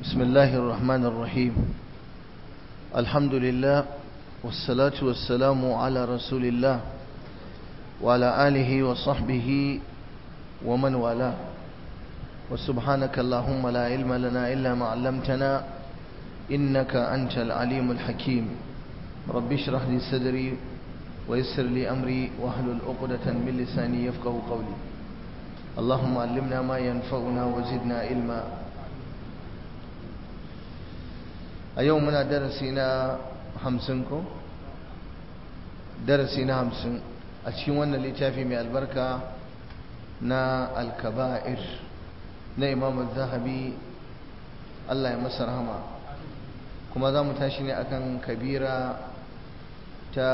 بسم الله الرحمن الرحيم الحمد لله والصلاة والسلام على رسول الله وعلى آله وصحبه ومن والاه وسبحانك اللهم لا علم لنا إلا ما علمتنا إنك أنت العليم الحكيم رب اشرح لي صدري ويسر لي أمري واحلل عقدة من لساني يفقه قولي اللهم علمنا ما ينفعنا وزدنا علما. a yau muna darasi na 50 ko darasi na 50 a cikin wannan littafi mai albarka na al-kaba'ir na Imam Az-Zahabi Allah ya masa rahama, kuma za mu tashi ne akan kabira ta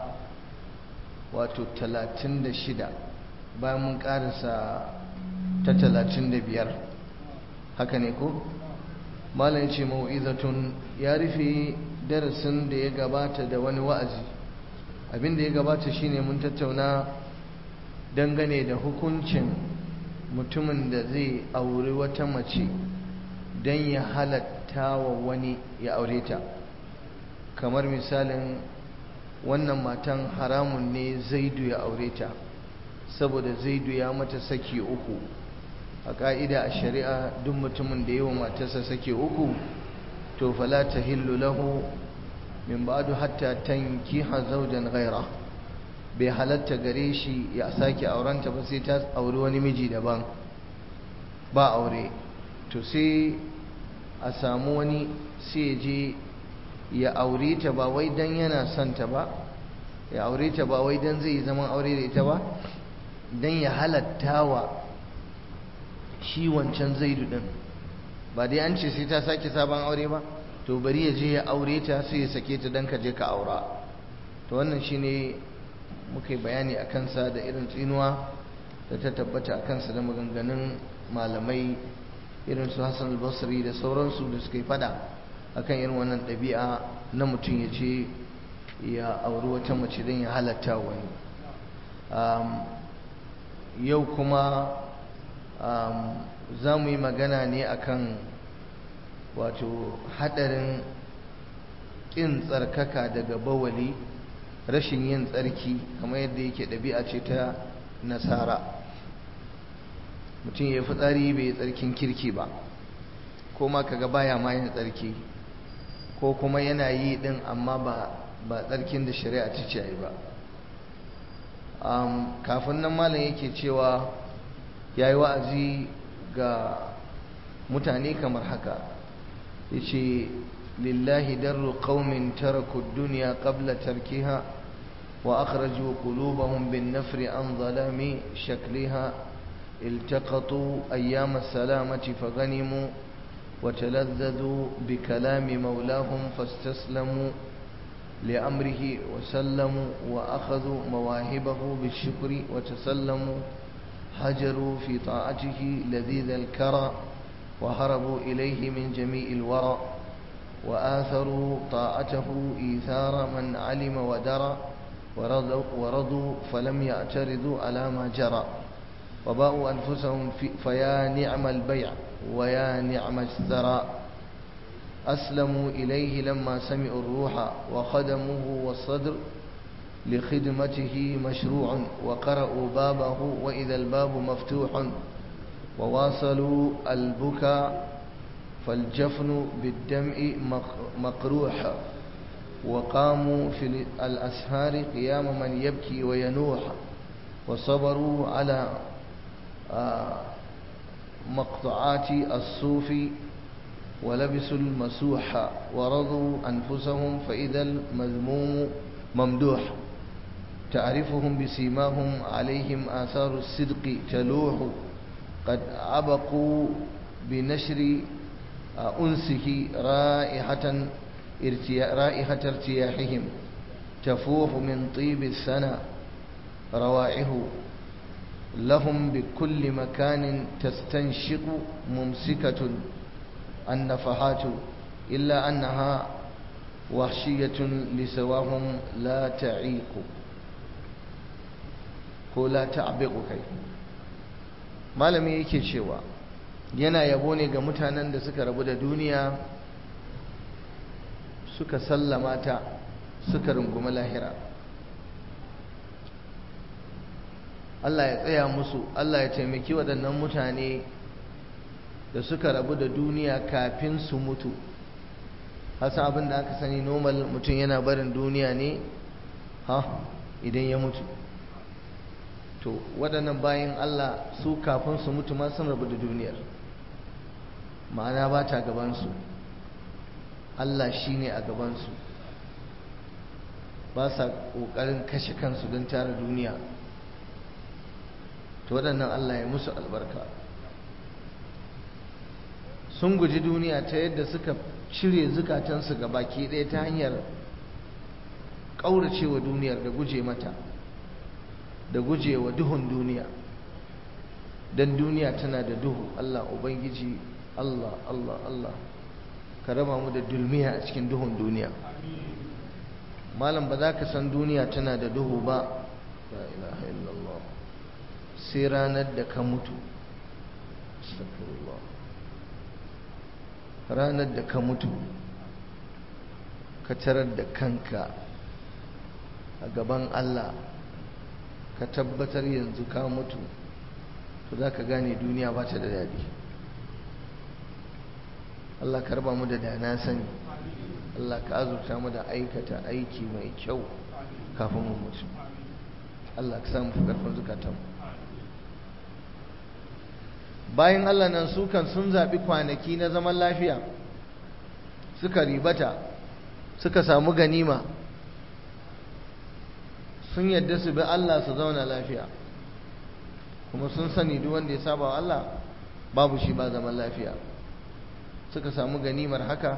wato 36 bayan mun karasa ta 35 haka ne ko? malam ce mau'izatun ya rufe darasin da ya gabata da wani wa'azi. Abin da ya gabata shine mun tattauna dangane da hukuncin mutumin da zai auri wata mace don ya halatta wa wani ya aure ta, kamar misalin wannan matan haramun ne Zaidu ya aure ta saboda Zaidu ya mata saki uku. A ƙa'ida a shari'a duk mutumin da yi wa matarsa sake uku to fala tahillu lahu min ba'du hatta tankiha zawjan ghayra, bai halatta gare shi ya sake aurenta ba sai ta auri wani miji daban, ba aure. To sai a samu wani sai je ya aure ta ba wai dan yana son ta ba, ya aure ta ba wai dan zai zaman aure da ita ba, dan ya halatta wa shi wancan Zaidu din. Ba dai an ce sai ta sake sabon aure ba, to bari ya je ya aure ta sai ya sake ta dan ka je ka aura. To wannan shine muka yi bayani a kansa da irin tsinuwa da ta tabbata a kansa da maganganun malamai irin su Hassan al-Basri da sauransu da suka yi fada akan irin wannan ɗabi'a na mutum ya ce ya auri wata mace don ya halatta wani. Yau kuma za mu yi magana ne akan wato hadarin ƙin tsarkaka daga bawali, rashin yin tsarki kamar yadda yake ɗabi'a ce ta nasara. Mutum ya yi fitsari bai yi tsarkin kirki ba, ko ma kaga baya ma yin tsarki, ko kuma yana yi din amma ba tsarkin da shari'a ta ce ba. Kafin nan malam yake cewa ya yi wa'azi ga mutane kamar haka, ya ce lillahi darru qaumin taraku duniya qabla tarkiha wa akhraju qulubahum bin nafri an zalami shakliha iltaqatu ayyam as-salamati faghanimu wa talazzadu bi kalami maulahum fastaslamu لأمره وسلموا وأخذوا مواهبه بالشكر وتسلموا هجروا في طاعته لذيذ الكرى وهربوا إليه من جميع الورى وآثروا طاعته إيثار من علم ودرى ورضوا فلم يعترضوا على ما جرى وباءوا أنفسهم فيا نعم البيع ويا نعم الثرى أسلموا إليه لما سمعوا الروح وخدموه والصدر لخدمته مشروع وقرأوا بابه وإذا الباب مفتوح وواصلوا البكاء فالجفن بالدمع مقروح وقاموا في الأسهار قيام من يبكي وينوح وصبروا على مقطعات الصوف ولبسوا المسوح ورضوا أنفسهم فإذا المذموم ممدوح تعرفهم بسيماهم عليهم آثار الصدق تلوح قد عبقوا بنشر أنسه رائحة ارتياحهم تفوح من طيب السنة روائح لهم بكل مكان تستنشق ممسكة النفحات إلا أنها وحشية لسواهم لا تعيق ko la ta'biqu kai. malami yake cewa yana yabo ne ga mutanen da suka rabu da duniya suka sallama ta suka rungumi lahira. Allah ya tsaya musu, Allah ya taimaki waɗannan mutane da suka rabu da duniya kafin su mutu. Hasan abin da aka sani normal mutum yana barin duniya ne idan ya mutu. To waɗannan bayan Allah su kafin su mutu ma sun rabu da duniyar, ma'ana ba ta gabansu, Allah shi ne a gabansu, ba sa ƙoƙarin kashe kansu don tara duniya. To waɗannan Allah ya musu albarka, sun guji duniya ta yadda suka cire zukatansu ga baki ɗaya ta hanyar ƙauracewa duniyar da guje mata, da gujewa duhun duniya, don duniya tana da duhu. Allah Ubangiji, Allah ka raba mu da dulmiya a cikin duhun duniya. Malam ba za ka san duniya tana da duhu ba, la ilaha illallah, sai ranar da ka mutu. Astaghfirullah. Ranar da ka mutu ka tarar da kanka a gaban Allah, ka tabbatar yanzu ka mutu, to za ka gane duniya ba ta da daɗi. Allah ka raba mu da dana sani, Allah ka azurta mu da aikata aiki mai kyau kafin mu mutu. Allah ka samu fi ƙarfin zukatanmu. Bayan Allah nan su kan sun zaɓi kwanaki na zaman lafiya, suka ribata, suka samu ganima, sun yadda su bi Allah su zauna lafiya, kuma sun sani duk wanda ya saba wa Allah babu shi ba zaman lafiya. Suka samu ganimar haka,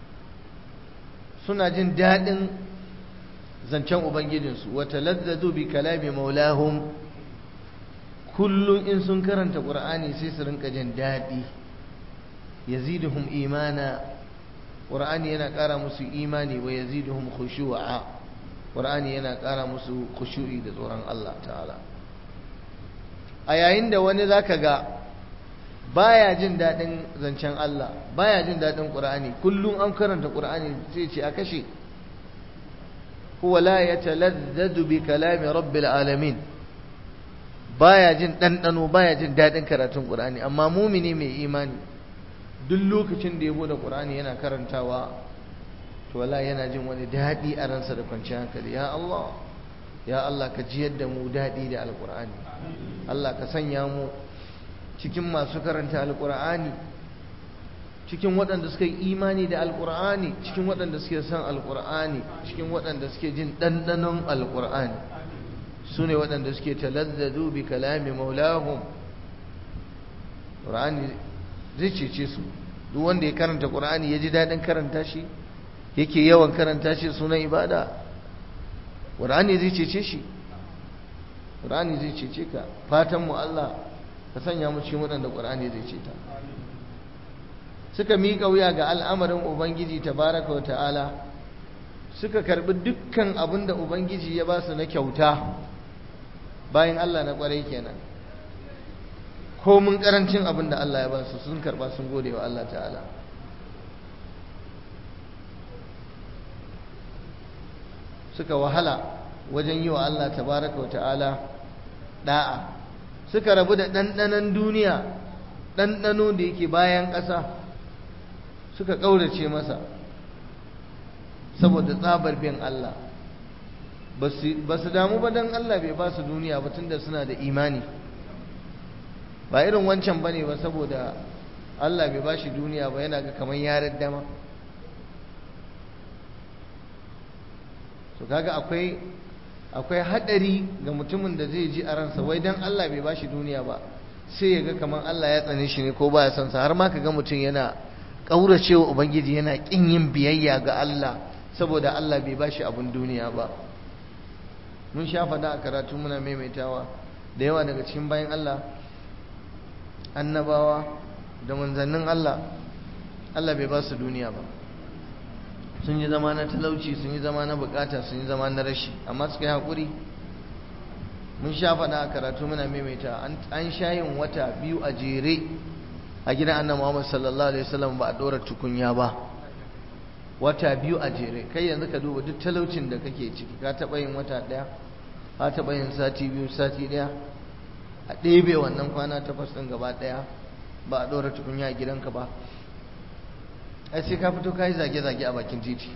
suna jin daɗin zancen Ubangijinsu, wata lazzadu bi kalami maulahum, kullum in sun karanta ƙur'ani sai su rinka jin daɗi. yaziduhum imana, ƙur'ani yana ƙara musu imani, wa yaziduhum khushu'a, ƙur'ani yana ƙara musu khushu'i da tsoron Allah ta'ala. A yayin da wani zaka ga baya jin daɗin zancen Allah, baya jin daɗin ƙur'ani, kullum an karanta ƙur'ani sai ce a kashe. huwa la yatalazzadu bi kalami rabbil alamin, baya jin ɗanɗano, baya jin daɗin karatun ƙur'ani. Amma mumini mai imani duk lokacin da ya bude ƙur'ani yana karantawa, to wallahi yana jin wani daɗi a ransa da kwanciyar hankali. Ya Allah ka jiyar da mu daɗi da alƙur'ani. Allah ka sanya mu cikin masu karanta alƙur'ani, cikin waɗanda suka yi imani da alƙur'ani, cikin waɗanda suke son alƙur'ani, cikin waɗanda suke jin ɗanɗanon alƙur'ani. su ne waɗanda suke talazzadu bi kalami maulahum. Qur'ani zai cece su, duk wanda ya karanta Qur'ani ya ji daɗin karanta shi, yake yawan karanta shi sunan ibada, Qur'ani zai cece shi, Qur'ani zai cece ka. Fatan mu Allah ka sanya mu cikin waɗanda Qur'ani zai ceta. Suka miƙa wuya ga al'amarin Ubangiji tabaraka wa ta'ala, suka karɓi dukkan abin da Ubangiji ya ba su na kyauta. Bayan Allah na ƙwarai kenan, ko mun ƙarancin abin da Allah ya ba su sun karɓa, sun gode wa Allah ta'ala. Suka wahala wajen yi wa Allah tabaraka wa ta'ala da'a, suka rabu da ɗanɗanon duniya, ɗanɗano da yake bayan ƙasa, suka ƙaurace masa saboda tsabar bin Allah. Ba su damu ba don Allah bai ba su duniya ba, tunda suna da imani. Ba irin wancan bane ba, saboda Allah bai ba shi duniya ba yana ga kamar yaran dama. So kaga akwai hadari ga mutumin da zai ji a ransa wai dan Allah bai ba shi duniya ba, sai ya ga kamar Allah ya tsane shi ne ko ba ya san sa. Har ma kaga mutum yana kauracewa Ubangiji, yana kin yin biyayya ga Allah saboda Allah bai ba shi abun duniya ba. Mun sha faɗa a karatu muna maimaitawa, da yawa daga cikin bayan Allah, annabawa da manzannin Allah, Allah bai ba su duniya ba. Sun yi zama na talauci, sun yi zama na bukata, sun yi zama na rashi, amma suka yi haƙuri. Mun sha faɗa a karatu muna maimaitawa, an sha yin wata biyu a jere a gidan annabi Muhammad sallallahu alaihi wasallam ba a dora tukunya ba wata biyu a jere. Kai yanzu ka duba duk talaucin da kake ciki, ka taɓa yin wata ɗaya, ka taɓa yin sati biyu, sati ɗaya, a ɗebe wannan kwana 8 ɗin gaba ɗaya ba a ɗora tukunya a gidanka ba. ai sai ka fito ka yi zage-zage a bakin titi.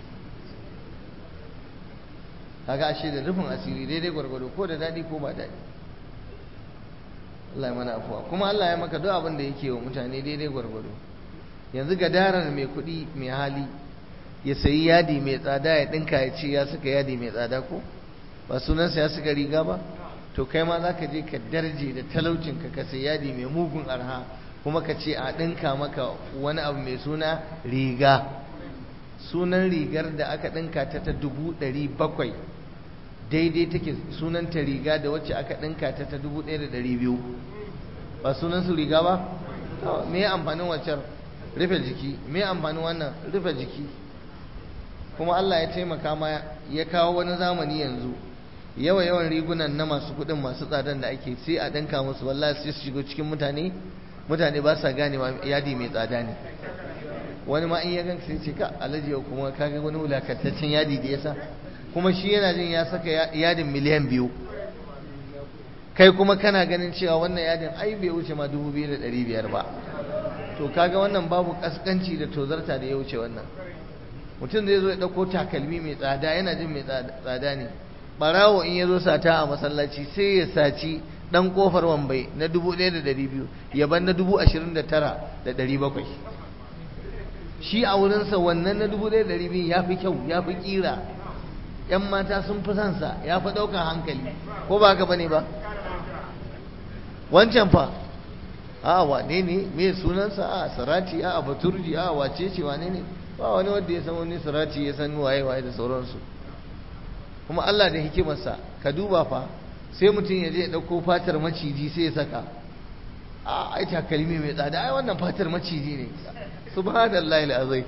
kaga ashe da rufin asiri daidai gwargwado, ko da daɗi ko ba daɗi. Allah ya mana afuwa. Kuma Allah ya maka duk abin da yake wa mutane daidai gwargwado. Yanzu gadarar mai kuɗi mai hali ya sayi yadi mai tsada ya ɗinka ya ce ya saka yadi mai tsada, ko ba sunansa ya saka riga ba? To kai ma za ka je ka darje da talaucinka ka sayi yadi mai mugun arha kuma ka ce a ɗinka maka wani abu mai suna riga. Sunan rigar da aka ɗinka ta 700,000 daidai take sunanta riga da wacce aka ɗinka ta 1,200. ba sunan su riga ba? Me ya amfanin waccar? Rufe jiki. Me ya amfanin wannan? Rufe jiki. kuma Allah ya taimaka ma ya kawo wani zamani yanzu yawan rigunan na masu kuɗin masu tsadan da ake sai a ɗinka musu, wallahi sai su shigo cikin mutane ba sa gane ma yadi mai tsada ne. wani ma in ya ganka sai ce ka alaji yau kuma kaga wani wulakantaccen yadi da yasa, kuma shi yana jin ya saka yadin miliyan 2, kai kuma kana ganin cewa wannan yadin ai bai wuce ma 2,500 ba. to kaga wannan babu kaskanci da tozarta da ya wuce wannan. mutum zai zo ya dauko takalmi mai tsada, yana jin mai tsada ne. barawo in ya zo sata a masallaci sai ya saci dan kofar wambai na 1,200 ya ban na 29,700. shi a wurinsa wannan na 1,200 ya fi kyau, ya fi kira, yan mata sun fi sansa, ya fi ɗaukar hankali, ko ba haka bane ba? wancan fa a wane ne me sunansa? a sarati, a baturji, a wace ce wane ne? ba wani wanda ya san wani sarati, ya san waye da sauransu. kuma Allah da hikimarsa ka duba fa, sai mutum ya je ya ɗauko fatar maciji sai ya saka. ai takalmi mai tsada, ai wannan fatar maciji ne. subhanallahi alazim.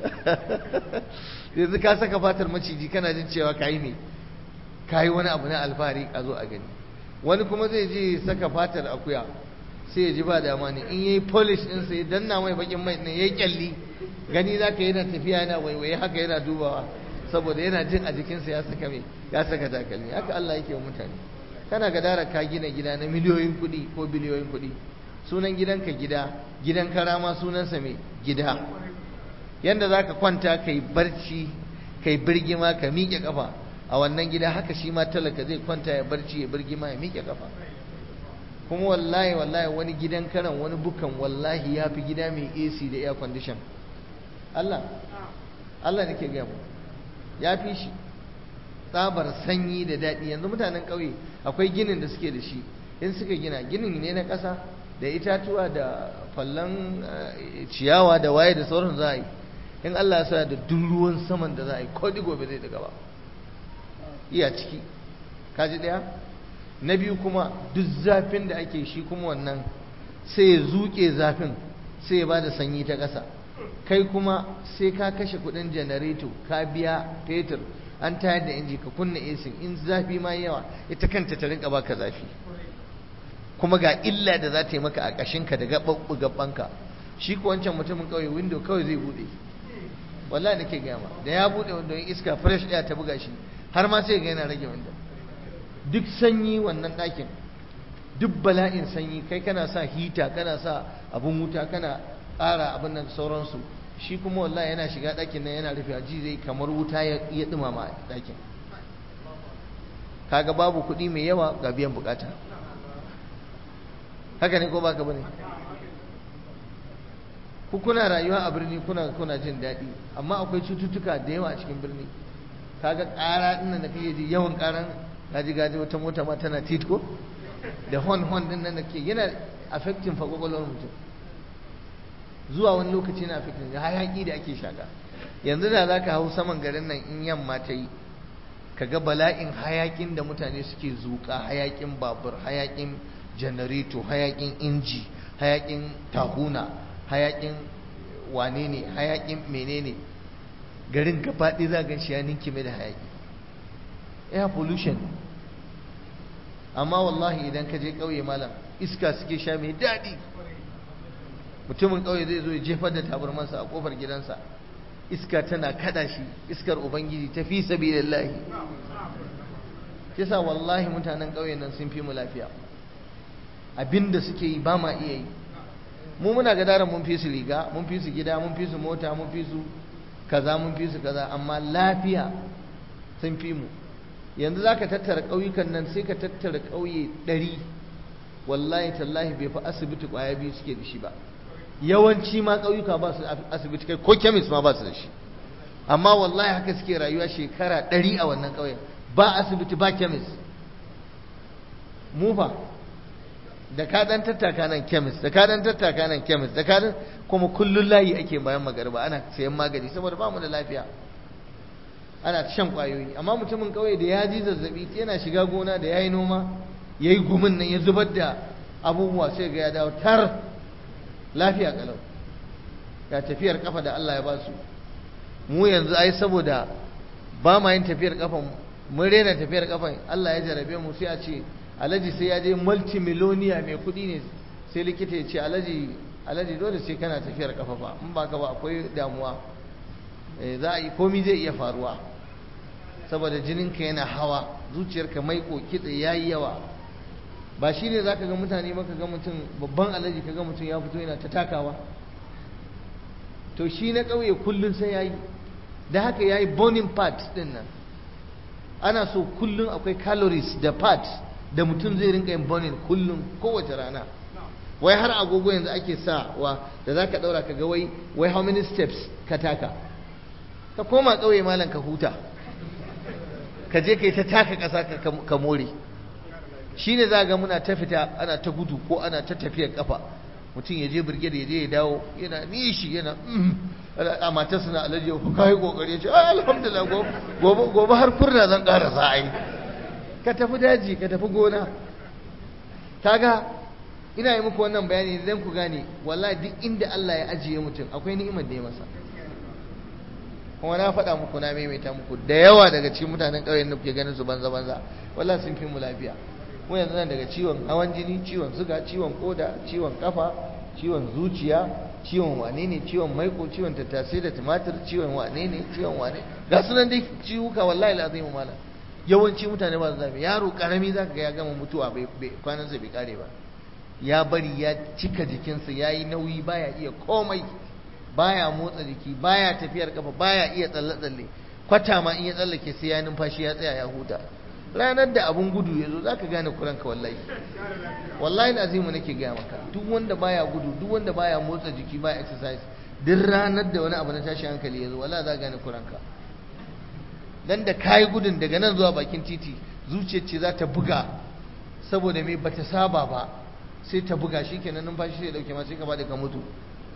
yanzu ka saka fatar maciji kana jin cewa kai ne, kai wani abu na alfahari a zo a gani. wani kuma zai je saka fatar akuya sai ya ji ba dama ne, in yayi polish din sai danna mai bakin mai ne yayi kyalli, gani zaka yana tafiya yana waiwaye haka yana dubawa, saboda yana jin a jikinsa ya saka takalmi. haka Allah yake wa mutane. kana gadara ka gina gida na miliyoyin kuɗi ko biliyoyin kuɗi, sunan gidanka gida, gidan karama sunansa mai gida. yanda zaka kwanta kai barci kai birgima ka miƙe kafa a wannan gida, haka shi ma talaka zai kwanta ya barci ya birgima ya miƙe kafa. kuma wallahi wani gidan karan wani bukan wallahi ya fi gida mai AC da air condition. Allah nake gaya mu, ya fi shi tsabar sanyi da daɗi. yanzu mutanen ƙauye akwai ginin da suke da shi, in suka gina ginin ne na ƙasa da itatuwa da fallon ciyawa da waye da sauran za a yi, in Allah ya sa da duk ruwan saman da za a yi ko digo bai zai daga ba, iya ciki. kaji ɗaya. na biyu kuma duk zafin da ake shi kuma wannan sai ya zuƙe zafin sai ya ba da sanyi ta ƙasa. kai kuma sai ka kashe kuɗin janareto, ka biya fetur, an tayar da inji, ka kunna AC, in zafi ma yawa ita kanta ta rinka baka zafi. kuma ga illa da za ta yi maka a ƙashinka da gaɓanka. shi ko wancan mutumin ƙauye window kawai zai buɗe, wallahi nake gaya ma, da ya buɗe window in iska fresh ɗaya ta buga shi har ma sai ga yana rage window. duk sanyi wannan ɗakin, duk bala'in sanyi, kai kana sa hita, kana sa abun wuta, kana ƙara abin nan sauransu. shi kuma wallahi yana shiga ɗakin nan yana rufe ji zai kamar wuta ya ɗumama ɗakin. kaga babu kuɗi mai yawa ga biyan bukata. haka ne ko baka bane? ku kuna rayuwa a birni kuna jin daɗi, amma akwai cututtuka da yawa a cikin birni. kaga ƙara ɗin nan da kake ji, yawan ƙaran gaji wata mota ma tana titko da hon din nan da ke yana affecting fa kwakwalwar mutum. zuwa wani lokaci na affecting da hayaki da ake shaka. yanzu da za ka hau saman garin nan in yamma ta yi, ka ga bala'in hayakin da mutane suke zuƙa, hayakin babur, hayakin janareto, hayakin inji, hayakin tahuna, hayakin wane ne, hayakin menene. garin gabaɗaya za gan shi ya ninki mai da hayaki, air pollution. amma wallahi idan ka je ƙauye malam, iska suke sha mai daɗi. mutumin ƙauye zai zo ya jefar da tabarmansa a kofar gidansa, iska tana kada shi, iskar ubangiji ta fi sabilillahi. yasa wallahi mutanen ƙauyen nan sun fi mu lafiya, abinda suke yi ba ma iya yi. mu muna gadaran mun fi su riga, mun fi su gida, mun fi su mota, mun fi su kaza, mun fi su kaza, amma lafiya sun fi mu. yanzu za ka tattara ƙauyukan nan sai ka tattara ƙauye 100, wallahi tallahi bai fi asibiti ƙwaya 2 suke da shi ba. yawanci ma ƙauyuka ba su asibiti, kai ko kemis ma ba su da shi, amma wallahi haka suke rayuwa shekara 100 a wannan ƙauyen, ba asibiti ba kemis. mu fa da ka dan tattaka nan kemis, da ka dan tattaka nan kemis, da ka dan kuma kullun layi ake bayan magariba ana sayan magani saboda ba mu da lafiya, ana shan kwayoyi. amma mutumin kauye da ya ji zazzabi yana shiga gona da yayi noma, yayi gumin nan ya zubar da abubuwa, sai ga ya dawo tar lafiya kalau. ga tafiyar kafa da Allah ya ba su. mu yanzu ai saboda ba ma yin tafiyar kafa, mun rena tafiyar kafa, Allah ya jarabe mu sai a ce alaji sai ya je multimiloniya mai kudi ne, sai likita ya ce alaji dole sai kana tafiyar kafa ba, in ba ka ba akwai damuwa, za a yi komi zai iya faruwa, saboda jininka yana hawa, zuciyarka mai kitse ya yi yawa. ba shi ne za ka ga mutane maka ga mutum babban alaji ka ga mutum ya fito yana ta takawa, to shi na ƙauye kullum sai ya yi. da haka ya yi burning part ɗin nan, ana so kullum akwai calories da fat da mutum zai rinka yin burning kullum kowace rana. wai har agogo yanzu ake sa wa da za ka ɗaura ka ga wai how many steps ka taka. ka koma ƙauye malam ka huta, ka je ka yi ta taka ƙasa ka more. shi ne za ga muna ta fita ana ta gudu ko ana ta tafiyar ƙafa, mutum ya je birge da ya je ya dawo yana nishi yana a matarsa na alaji ko kai kokari ya ce alhamdulillah gobe har kurna zan ƙara sa'ai. ka tafi daji, ka tafi gona. kaga ina yi muku wannan bayani idan ku gane wallahi duk inda Allah ya ajiye mutum akwai ni'imar da ya masa. kuma na faɗa muku, na maimaita muku, da yawa daga cikin mutanen ƙauyen da kuke ganin su banza wallahi sun fi mu lafiya. mu yanzu nan daga ciwon hawan jini, ciwon suga, ciwon koda, ciwon kafa, ciwon zuciya, ciwon wane ne, ciwon maiko, ciwon tattasai da tumatir, ciwon wane ne, ciwon wane, ga sunan dai ciwuka wallahi alazim malam. yawanci mutane ba su zafi. yaro karami zaka ga ya gama mutuwa kwanansa bai kare ba, ya bari ya cika jikinsa, ya yi nauyi, baya iya komai, baya motsa jiki, baya tafiyar kafa, baya iya tsalle-tsalle, kwata ma in ya tsallake sai ya numfashi ya tsaya ya huta. ranar da abun gudu ya zo za ka gane kuranka. wallahi azimu nake gaya maka, duk wanda baya gudu, duk wanda baya motsa jiki, baya exercise, duk ranar da wani abu na tashi hankali ya zo wallahi za ka gane kuranka. dan da kayi gudun daga nan zuwa bakin titi, zuciyar ce za ta buga, saboda me bata saba ba, sai ta buga, shikenan numfashi sai ya dauke ma, sai ka bada ka mutu.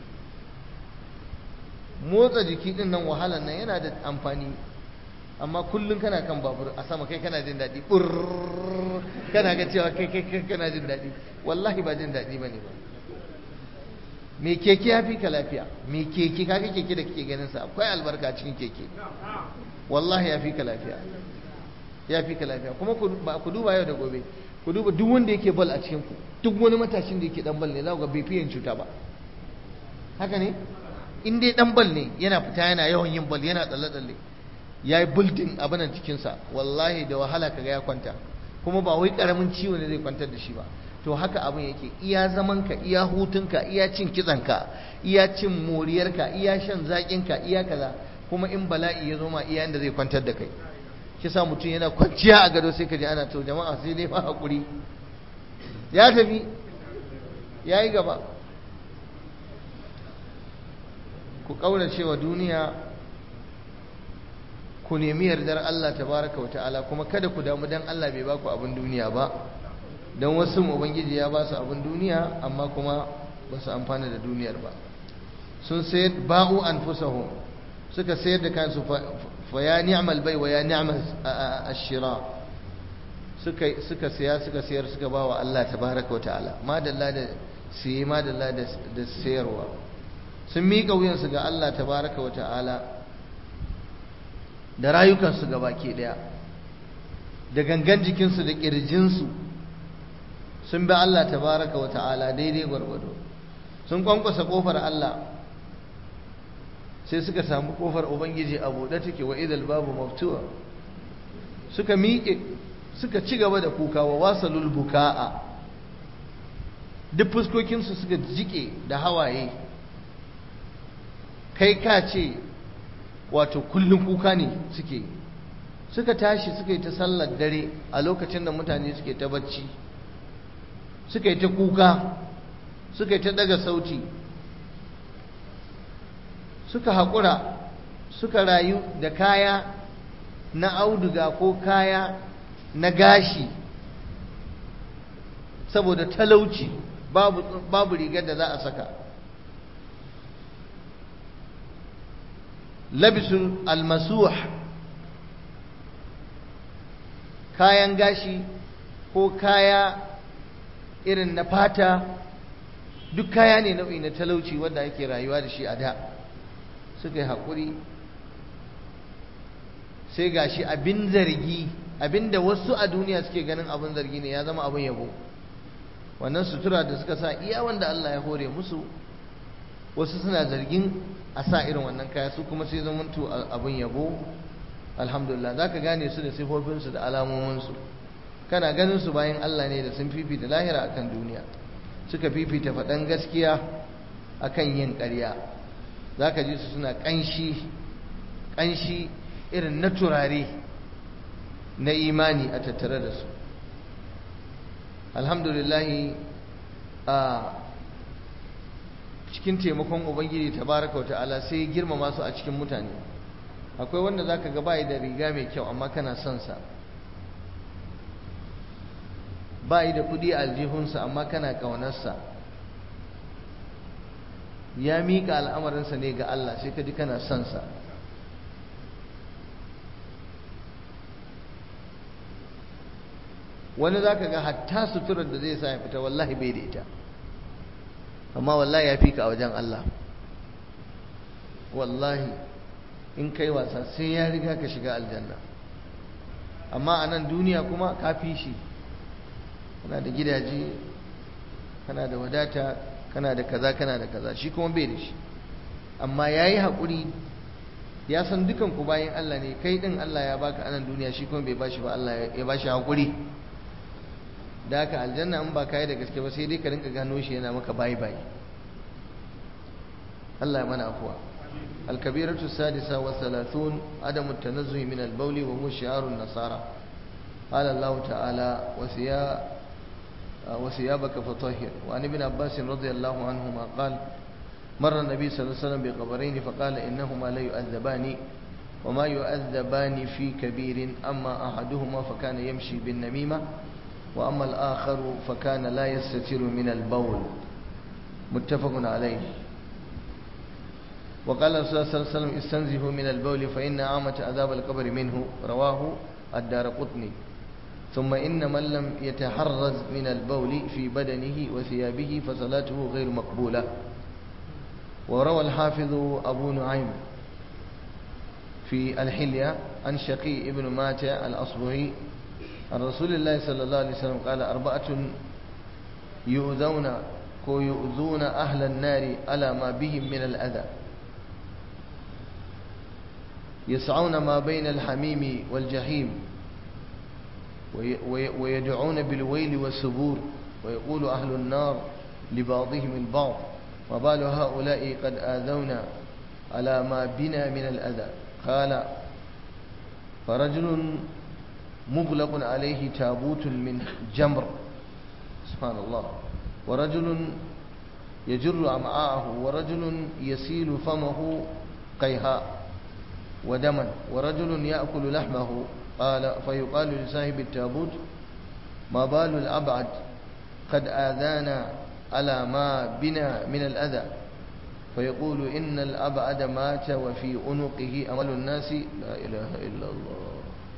motsa jiki din nan wahalan nan yana da amfani, amma kullum kana kan babur a sama kai kana jin daɗi, kana ga cewa kai kana jin daɗi, wallahi ba jin daɗi bane ba. me keke ya fi ka lafiya, me keke, kaga keke da kake ganin sa akwai albarka cikin keke, wallahi ya fi ka lafiya, ya fi ka lafiya. kuma ku duba yau da gobe, ku duba duk wanda yake bal a cikin ku, duk wani matashin da yake dan bal ne za ku ga bai fi yin cuta ba. haka ne, in dai dan bal ne yana fita yana yawan yin bal, yana tsalle-tsalle, ya yi buldin abinan cikinsa, wallahi da wahala kaga ya kwanta, kuma ba wai karamin ciwo ne zai kwantar da shi ba. to haka abin yake, iya zamanka, iya hutunka, iya cin kitsanka, iya cin moriyarka, iya shan zaƙinka, iya kaza, kuma in bala'i ya zo ma iya inda zai kwantar da kai. shi sa mutum yana kwanciya a gado sai ka ji ana to jama'a sai dai fa hakuri, ya tafi, ya yi gaba. ku ƙaurace wa duniya, ku nemi yardar Allah tabaraka wa ta'ala, kuma kada ku damu dan Allah bai baku abin duniya ba, don wasu ubangiji ya ba su abin duniya amma kuma ba su amfana da duniyar ba. sun sayar, ba'u anfusahum, suka sayar da kansu, fa ya ni'mal bai wa ya ni'mal ashira, suka sayar suka ba wa Allah tabaraka wa ta'ala. madalla da siye, madalla da sayarwa. sun miƙa wuyansu ga Allah tabaraka wa ta'ala da rayukansu gabaki daya, da gangan jikinsu da ƙirjinsu, sun bi Allah tabaraka wa ta'ala daidai gwargwado, sun kwankwasa kofar Allah sai suka samu kofar ubangiji a buɗe take wa idal babu maftuwa, suka miƙe suka ci gaba da kuka wa wasalul buka'a, duk fuskokinsu suka jike da hawaye, kai ka ce wato kullum kuka ne suka tashi suka yi ta sallar dare a lokacin da mutane suke ta bacci, suka yi ta kuka, suka yi ta daga sauti, suka haƙura, suka rayu da kaya na auduga ko kaya na gashi saboda talauci, babu rigar da za a saka. labisul almasuh, kayan gashi ko kaya irin na fata, duk kaya ne nau'i na talauci wanda ake rayuwa da shi a da. Suka yi haƙuri, sai gashi abin zargi, abinda wasu a duniya suke ganin abin zargi ne, ya zama abin yabo. Wannan sutura da suka sa iya wanda Allah ya hore musu, wasu suna zargin a sa irin wannan kaya, su kuma sai zamanto abin yabo. Alhamdulillah, za ka gane su da sifofinsu da alamominsu, kana ganin su bayan Allah ne da sun fifita lahira akan duniya, suka fifita faɗan gaskiya akan yin ƙarya. za ka ji su suna ƙanshi irin na turare na imani a tattare da su. Alhamdulillahi, a cikin taimakon ubangiji tabaraka wa ta'ala sai girmama su a cikin mutane. Akwai wanda zaka ga bai da riga mai kyau amma kana son sa, bai da kudi a aljihunsa amma kana kaunarsa, ya mika al'amarinsa ne ga Allah sai ka ji kana son sa. wani zaka ga hatta suturar da zai sa ya fita wallahi bai da ita, amma wallahi ya fi ka a wajen Allah. Wallahi in kai wasa sai ya riga ka shiga aljanna, amma a nan duniya kuma ka fi shi. kana da gidaje, kana da wadata, kana da kaza kana da kaza, shi kuma bai da shi, amma yayi haƙuri, ya san dukan ku bayan Allah ne, kai din Allah ya baka a nan duniya, shi kuma bai bashi ba, Allah ya bashi haƙuri. da haka aljanna in ba kai da gaske ba sai dai ka rinka gano shi yana maka bayi bayi. Allah ya mana afuwa. الكبيرة السادسة والثلاثون عدم التنزه من البول وهو شعار النصارى. قال الله تعالى وثيابك فطهر. وعن ابن عباس رضي الله عنهما قال مر النبي صلى الله عليه وسلم بقبرين فقال إنهما لا يؤذبان وما يؤذبان في كبير أما أحدهما فكان يمشي بالنميمة وأما الآخر فكان لا يستتر من البول. متفق عليه. وقال الرسول صلى الله عليه وسلم استنزهوا من البول فإن عامة عذاب القبر منه. رواه الدارقطني. ثم إن من لم يتحرز من البول في بدنه وثيابه فصلاته غير مقبولة. وروى الحافظ أبو نعيم في الحلية عن شقي ابن ماتع الأصبهي عن رسول الله صلى الله عليه وسلم قال أربعة يؤذون أهل النار على ما بهم من الأذى يسعون ما بين الحميم والجحيم ويدعون بالويل والسبور ويقول أهل النار لبعضهم البعض ما بال هؤلاء قد آذونا على ما بنا من الأذى. قال فرجل مغلق عليه تابوت من جمر سبحان الله ورجل يجر أمعاءه ورجل يسيل فمه قيها ودما ورجل يأكل لحمه. قال فيقال لصاحب التابوت ما بال الأبعد قد آذانا على ما بنا من الأذى فيقول إن الأبعد مات وفي عنقه أمل الناس لا إله إلا الله.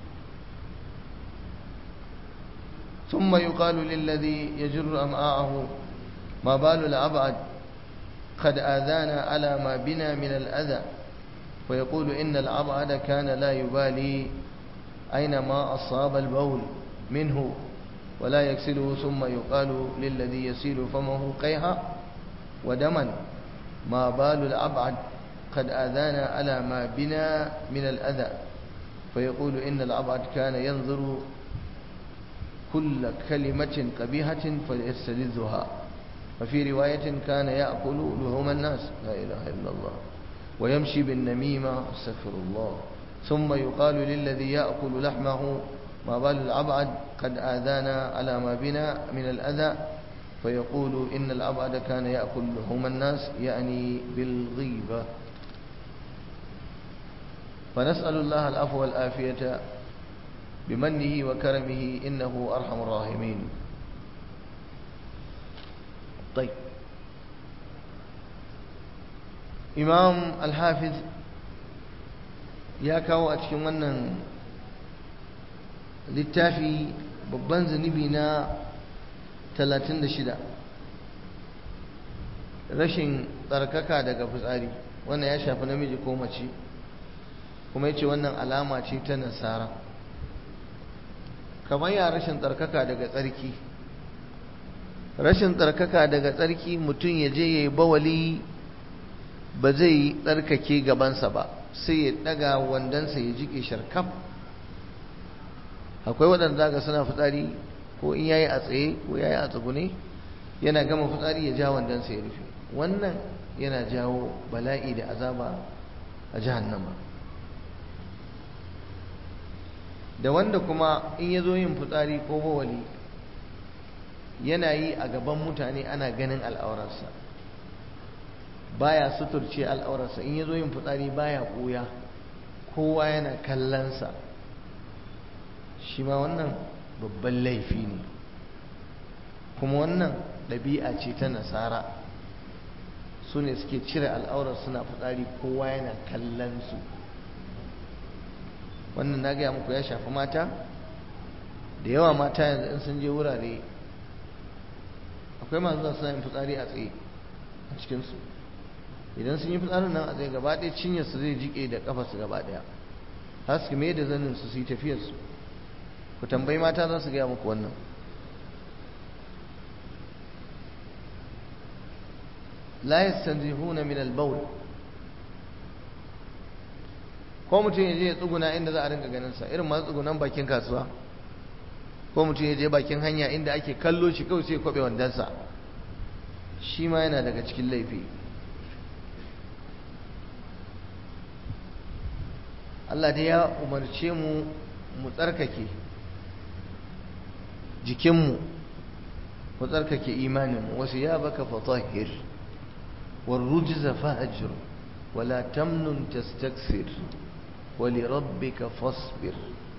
ثم يقال للذي يجر أمعاءه ما بال الأبعد قد آذانا على ما بنا من الأذى فيقول إن الأبعد كان لا يبالي أينما أصاب البول منه ولا يكسله. ثم يقال للذي يسيل فمه قيها ودما ما بال الأبعد قد آذانا على ما بنا من الأذى فيقول إن الأبعد كان ينظر كل كلمة قبيحة فيستلذها وفي رواية كان يأكل لحوم الناس لا إله إلا الله ويمشي بالنميمة استغفر الله ثم يقال للذي يأكل لحمه ما بال الأبعد قد آذانا على ما بنا من الأذى فيقول إن الأبعد كان يأكل لحوم الناس يعني بالغيبة فنسأل الله العفو والعافية بمنه وكرمه إنه أرحم الراحمين. طيب إمام الحافظ ya kawo a cikin wannan littafi babban zunubi na 36 rashin tsarkaka daga fitsari. Wannan ya shafi namiji ko mace, kuma yace wannan alama ce ta nasara. Kamar ya rashin tsarkaka daga tsarki, rashin tsarkaka daga tsarki mutum ya je yayi bawali ba zai tsarkake gabansa ba, sai ya daga wandansa ya jike sharkaf. Akwai waɗanda zaka suna fitsari ko in yayi a tsaye ko yayi a tsugune yana gama fitsari ya ja wandansa ya rufe. Wannan yana jawo bala'i da azaba a jahannama. Da wanda kuma in ya zo yin fitsari ko bawali yana yi a gaban mutane ana ganin al'aurarsa, baya suturce al'aurarsa. In ya zo yin fitsari baya ɓuya, kowa yana kallonsa. Shi ma wannan babban laifi ne, kuma wannan ɗabi'a ce ta nasara. su ne suke cire al'aurar suna fitsari kowa yana kallonsu. wannan na gaya muku ya shafi mata da yawa. Mata yanzu in sun je wurare akwai masu zuwa suna yin fitsari a tsaye a cikinsu. Idan sun yi fitsarin nan a tsaye gaba ɗaya cinyarsu zai jike da ƙafarsu gaba ɗaya, har su mai da zaninsu su yi tafiyarsu. ku tambayi mata za su gaya muku wannan. la yastanzihuna min al-bawl, ko mutum ya je ya tsuguna inda za a rinka ganin sa, irin masu tsugunan bakin kasuwa, ko mutum ya je bakin hanya inda ake kallo shi kawai sai ya kwabe wandansa, shi ma yana daga cikin laifi. Allah dai ya umarce mu mu tsarkake jikinmu, mu tsarkake imaninmu. wasu ya baka fatahir والرجز فهجر ولا تمنن تستكثر ولربك فاصبر.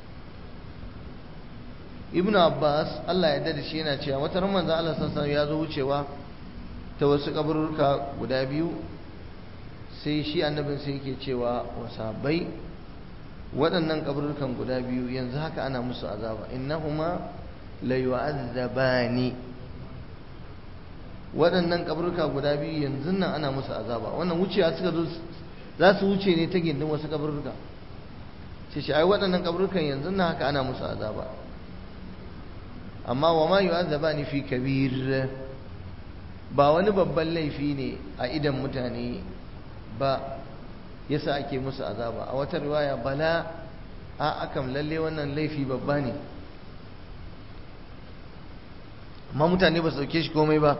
Ibn Abbas Allah ya dade shi yana cewa wata ran manzo Allah sallallahu alaihi wasallam ya zo wucewa ta wasu kaburruka guda biyu, sai shi annabin sai yake cewa wa sahabbai, waɗannan kaburrukan guda biyu yanzu haka ana musu azaba, innahuma la yu'azzabani. waɗannan kaburruka guda biyu yanzu nan ana musu azaba. wannan wucewa suka zo za su wuce ne ta gindin wasu kaburruka, sai shi ai waɗannan kaburrukan yanzu nan haka ana musu azaba. amma wa ma yu'azzabani fi kabir, ba wani babban laifi ne a idan mutane ba yasa ake musu azaba. a wata riwaya bala a akam lalle wannan laifi babba ne, amma mutane ba su dauke shi komai ba.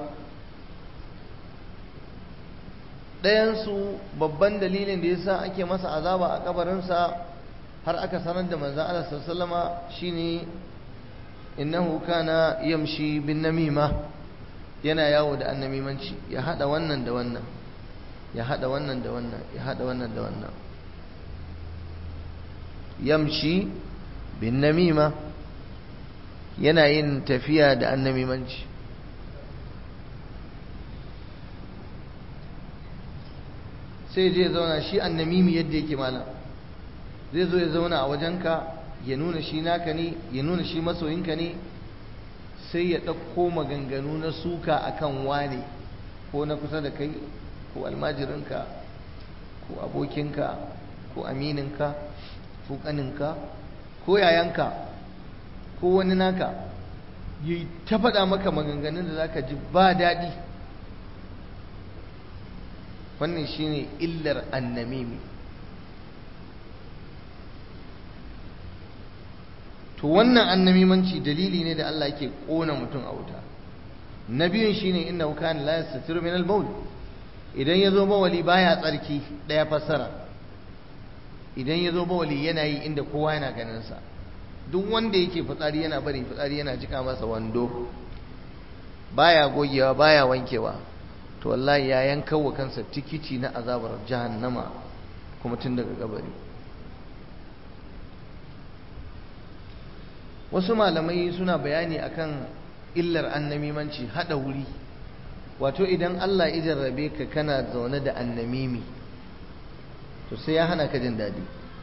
ɗayansu babban dalilin da yasa ake masa azaba a kabarinsa har aka sanar da manzon Allah sallallahu alaihi wasallama shine innahu kana yamshi bin namima, yana yawo da annamimanci, ya hada wannan da wannan, ya hada wannan da wannan, ya hada wannan da wannan. yamshi bin namima, yana yin tafiya da annamimanci. sai je zauna shi annamimi yadda yake malam, zai zo ya zauna a wajenka ya nuna shi naka ne, ya nuna shi masoyinka ne, sai ya ɗauko maganganu na suka akan wane, ko na kusa da kai, ko almajirinka, ko abokinka, ko amininka, ko ƙaninka, ko yayanka, ko wani naka, yi ta faɗa maka maganganun da za ka ji ba daɗi. wannan shine illar annamimi. to wannan annamimanci dalili ne da Allah yake kona mutum a wuta. Na biyun shine innahu kana la yastatiru min al-bawl, idan yazo bawali baya tsarki. Daya fassara, idan yazo bawali yana yi inda kowa yana ganin sa. Duk wanda yake fitsari yana bari fitsari yana jika masa wando, baya gogewa baya wankewa, to wallahi ya yanka wa kansa tikiti na azabar jahannama kuma tun daga kabari. Wasu malamai suna bayani akan illar annamimanci, hada wuri. Wato idan Allah ya jarrabe ka kana zaune da annamimi, to sai ya hana ka jin daɗi.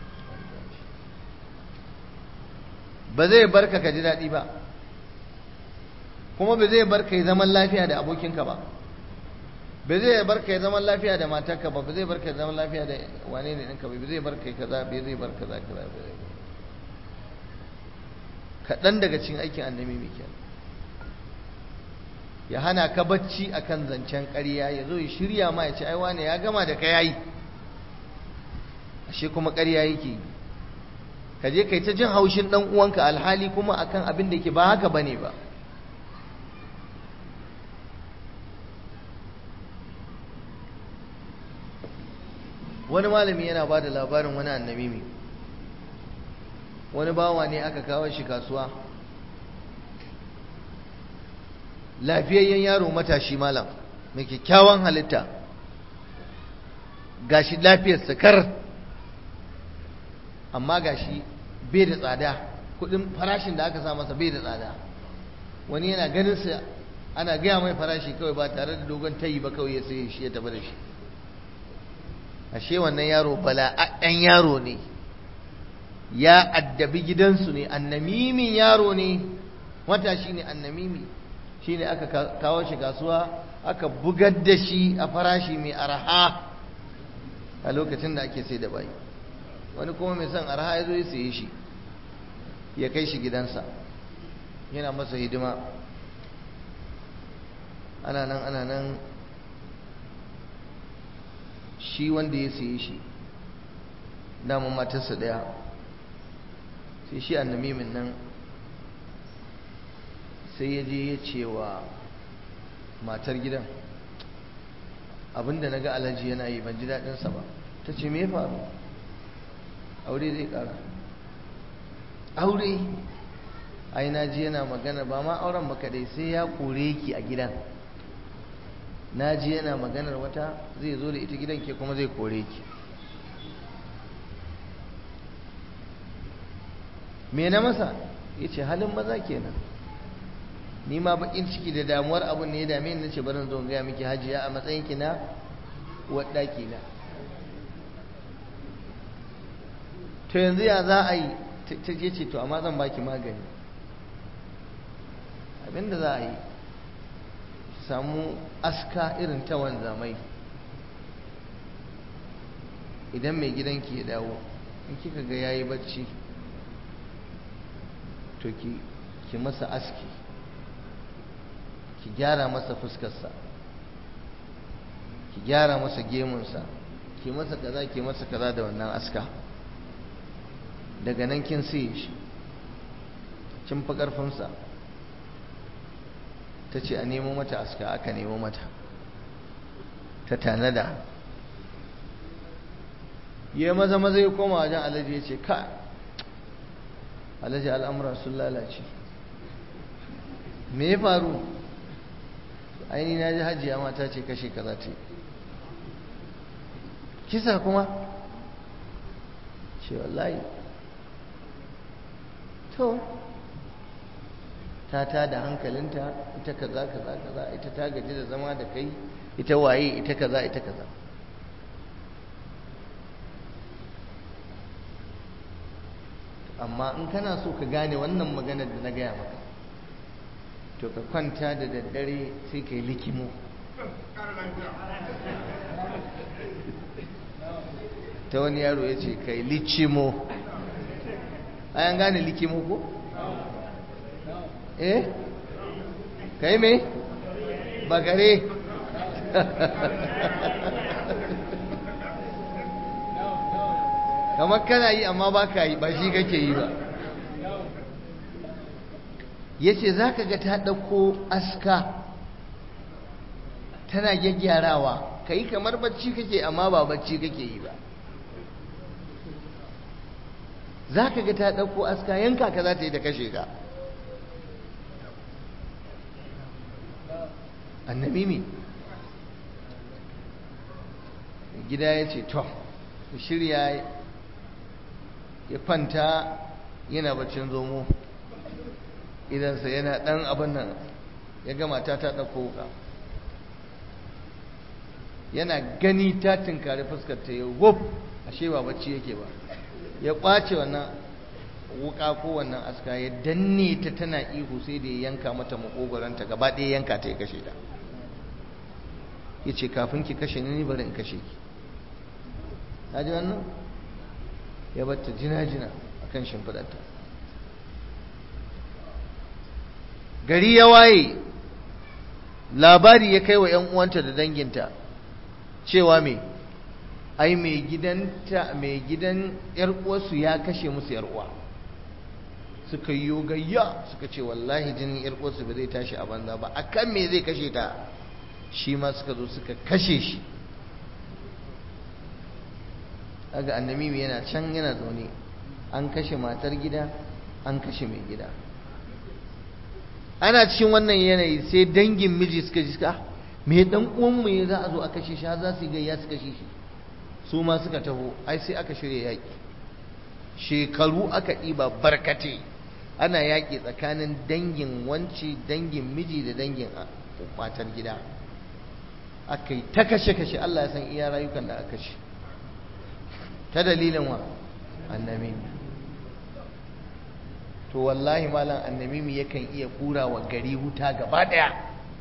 Ba zai barka ka ji daɗi ba, kuma ba zai barka ya zaman lafiya da abokinka ba, ba zai barka ya zaman lafiya da matarka ba, ba zai barka ya zaman lafiya da wane ne ɗinka ba, ba zai barka kaza, ba zai barka kaza kaza. Kaɗan daga cikin aikin annamimi kenan. Ya hana ka bacci akan zancen ƙarya, ya zo ya shirya ma ya ce ai wane ya gama da ka yayi, ashe kuma ƙarya yake. Ka je kai ta jin haushin dan uwanka alhali kuma akan abin da yake ba haka bane ba. Wani malami yana ba da labarin wani annamimi. Wani bawa ne aka kawo shi kasuwa, lafiyayyen yaro matashi malam mai kyakkyawan halitta, gashi lafiyar sakar, amma gashi bai da tsada, kudin farashin da aka sa masa bai da tsada. Wani yana ganin sa ana gaya mai farashi kawai ba tare da dogon tayi ba, kawai ya sai shi ya tafi da shi. Ashe wannan yaro bala'an yaro ne, ya addabi gidansu ne, annamimin yaro ne, matashi ne annamimi. Shi ne aka kawo shi kasuwa, aka bugar da shi a farashi mai araha a lokacin da ake sai da bayi. Wani kuma mai son araha ya zo ya saye shi, ya kai shi gidansa, yana masa hidima. Ana nan shi wanda ya saye shi daman matarsa daya, sai shi annamimin nan sai ya je ya ce wa matar gidan, abinda na ga alhaji yana yi ban ji daɗinsa ba. Ta ce me faru? Aure zai ƙara. Aure? Ai na ji yana magana, ba ma auren ba kadai, sai ya kore ki a gidan. Na ji yana maganar wata zai zo da ita gidan, ke kuma zai kore ki. Me na masa? Ya ce halin maza kenan. Ni ma bakin ciki da damuwar abun ne ya dame ni, nace barin zo gaya miki hajiya a matsayin ki na uwar daki na. To yanzu ya za a yi? Ta je ce to amma zan baki magani. Abinda za a yi, samu aska irin ta wanzamai. Idan mai gidanki ya dawo, in kika ga yayi bacci, to ki masa aski, ki gyara masa fuskarsa, ki gyara masa gemunsa, ki masa kaza ki masa kaza da wannan aska. Daga nan kin siye shi, kin fi ƙarfinsa. Ta ce a nemo mata aska, aka nemo mata, ta tanada. Ya maza ya koma wajen alhaji ya ce ka alhaji al'amura sun lalace. Me ya faru? Aini na ji hajiya mata ce kashe kaza ce. Kisa kuma? Ce wallahi. To ta da hankalinta, ita kaza ita ta gaji da zama da kai, ita waye, ita kaza ita kaza. Amma in kana so ka gane wannan maganar da na gaya maka, to ka kwanta da daddare sai ka yi likimo. Ta wani yaro ya ce ka yi licimo. Ayan gane likimo ko? ka yi mai? Bakare. kamar kana yi amma ba ka yi, ba shi kake yi ba. Ya ce za ka ga ta ɗauko aska tana gyaggyarawa, ka yi kamar bacci kake amma ba bacci kake yi ba. za ka ga ta ɗauko aska yanka ka za ta yi da kashe ka. annamimi gida ya ce to shirya ya kwanta yana baccin zomo idansa yana ɗan abin nan ya gama ta ɗauko wuka yana gani ta tinkari fuskar ta ya wuf ashe ba bacci yake ba ya ƙwace wannan wuka ko wannan aska ya danne ta tana ihu sai da ya yanka mata makogoranta gaba ɗaya yanka ta ya kashe ta. Ya ce kafin ki kashe ni bari in kashe ki. Ta ji wannan? Ya batta jina-jina a kan shimfiɗarta. Gari ya waye, labari ya kai wa ‘yan uwanta da danginta cewa me, ai mai gidan ‘yar uwarsu ya kashe musu ‘yar uwa. Suka yi gayya suka ce wallahi jinin ‘yar uwarsu ba zai tashi a banza ba, akan me zai kashe ta? Shi ma suka zo suka kashe shi. Aga annamimi yana can yana zaune, an kashe matar gida, an kashe mai gida. Ana cikin wannan yanayi sai dangin miji suka ji me dan uwanmu ya za a zo a kashe shi, za su yi gayya su kashe shi. Su ma suka taho, ai sai aka shirya yaƙi. Shekaru aka ɗiba barkate ana yaƙi tsakanin dangin wanci, dangin miji da dangin matar gida. Aka yi ta kashe-kashe, Allah ya san iya rayukan da aka kashe ta dalilin wa annamimi. To wallahi malam annamimi yakan iya kura wa gari wuta gaba daya.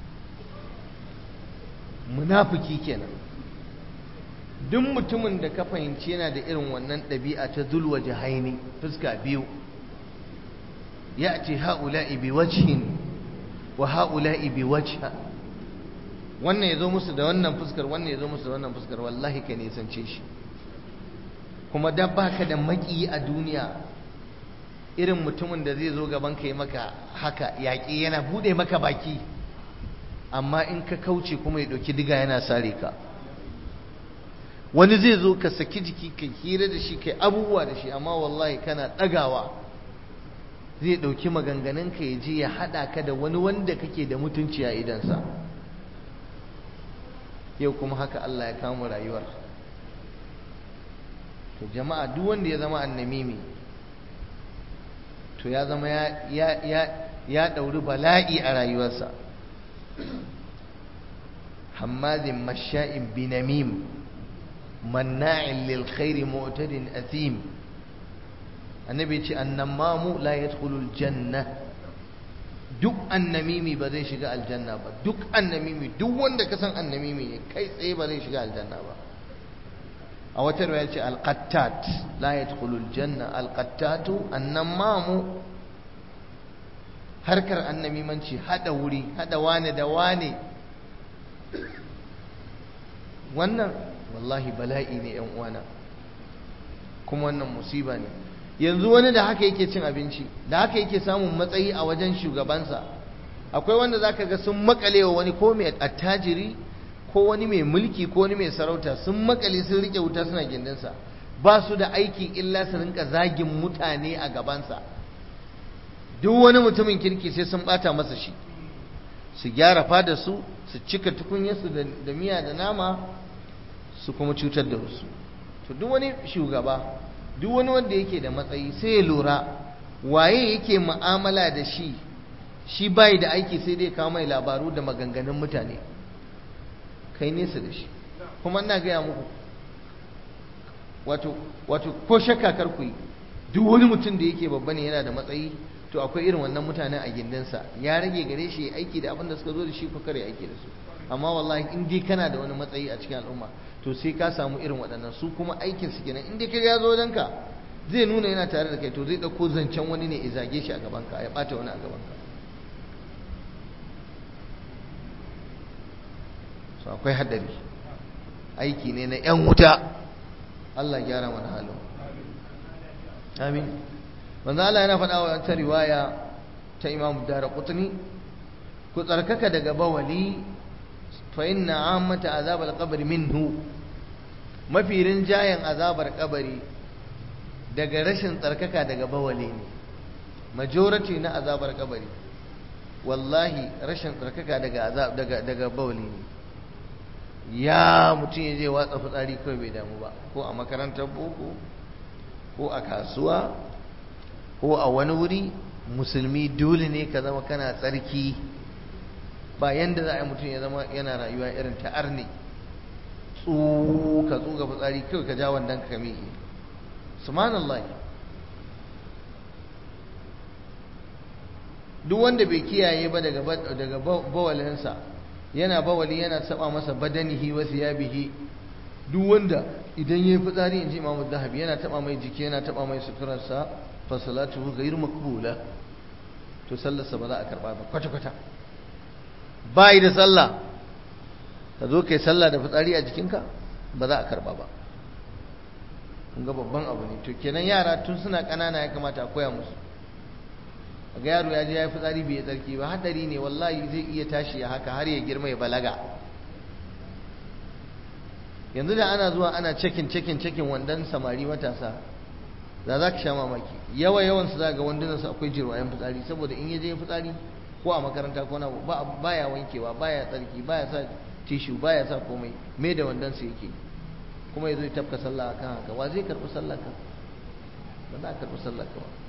Munafiki kenan. Duk mutumin da ka fahimci yana da irin wannan ɗabi'a ta zulwa jahaini, fuska biyu, ya'ti ha'ula'i bi wajhin wa ha'ula'i bi wajha, wannan yazo musu da wannan fuskar, wannan yazo musu da wannan fuskar, wallahi ka nisance shi. Kuma da baka da maki a duniya irin mutumin da zai zo gaban ka yi maka haka yaƙi, yana bude maka baki, amma in ka kauce kuma ya ɗauki diga yana sare ka. Wani zai zo ka saki jiki ka hira da shi kai abubuwa da shi, amma wallahi kana ɗagawa zai ɗauki maganganun ka ya je ya haɗa ka da wani wanda kake da mutunci a idansa. Yau kuma haka Allah ya kama rayuwar. To jama'a, duk wanda ya zama annamimi to ya zama ya ɗauri bala'i a rayuwarsa. Hammadin masha'in binamim manna'in lil khairi mu'tadin athim. Annabi ce annamamu la yadkhulul janna. Duk annamimi ba zai shiga aljanna ba. Duk annamimi, duk wanda ka san annamimi ne kai tsaye ba zai shiga aljanna ba. A wata riwaya ce alqattat la yadkhulul janna. Alqattatu annamamu, harkar annamimanci, hada wuri, hada wane da wane, wannan wallahi bala'i ne yan uwana, kuma wannan musiba ne. Yanzu wani da haka yake cin abinci, da haka yake samun matsayi a wajen shugabansa. Akwai wanda zaka ga sun makale wa wani ko mai attajiri ko wani mai mulki ko wani mai sarauta, sun makale sun rike wuta suna gindinsa, ba su da aiki illa su rinka zagin mutane a gabansa. Duk wani mutumin kirki sai sun bata masa shi, su gyara fada su cika tukunyarsu da miya da nama, su kuma cutar da wasu. To duk wani shugaba, duk wani wanda yake da matsayi sai ya lura waye yake mu'amala da shi, shi bai da aiki sai dai kawo mai labaru da maganganun mutane, kai nesa da shi. Kuma ina gaya muku, wato ko shakka kar ku yi, duk wani mutum da yake babba ne yana da matsayi, to akwai irin wannan mutanen a gindinsa. Ya rage gare shi aiki da abin da suka zo da shi ko kare aiki da su. Amma wallahi in dai kana da wani matsayi a cikin al'umma, to sai ka samu irin waɗannan. Su kuma aikin su kenan, in dai kai ya zo danka zai nuna yana tare da kai, to zai ɗauko zancen wani ne ya zage shi a gabanka, ya ɓata wani a gabanka. So akwai haɗari, aiki ne na 'yan wuta. Allah gyara mana halin. amin. manzo Allah yana faɗa wa ta riwaya ta Imam Daraqutni, ku tsarkaka daga bawali fa inna ammata azab al-qabr minhu, mafi rinjayen azabar kabari daga rashin tsarkaka daga bawali ne. majority na azabar kabari wallahi rashin tsarkaka daga bawali ne. ya mutum ya je watsa fitsari kawai bai damu ba, ko a makarantar boko ko a kasuwa ko a wani wuri. musulmi dole ne ka zama kana tsarki, ba yanda za a yi mutum ya zama yana rayuwa irin ta arne, ka tsuga fitsari kawai ka ja wannan ka miƙe. subhanallah. duk wanda bai kiyaye ba daga bawalinsa, yana bawali yana saba masa badanihi wa thiyabihi, duk wanda idan yayi fitsari, inji Imam Zahabi, yana taba mai jiki, yana taba mai suturarsa, fa salatuhu ghayr maqbula, to sallarsa ba za a karba ba kwata kwata. bai da sallah, ka zo kai sallah da fitsari a jikinka, ba za a karba ba. kun ga babban abu ne. to kenan yara tun suna ƙanana ya kamata a koya musu. ga yaro ya je ya yi fitsari bai tsarki ba, hadari ne wallahi, zai iya tashi ya haka har ya girma ya balaga. yanzu da ana zuwa ana cekin wandan samari matasa, za ka sha mamaki. yawan su za ga wandunansu akwai jirwayen fitsari, saboda in ya je fitsari ko a makaranta ko na baya wankewa, baya tsarki, baya sa tishu, baya sa komai, me da wandansu yake, kuma ya zo ya tafka sallah akan haka. wa zai karɓi sallah ka? ba za a karɓi sallah ka ba.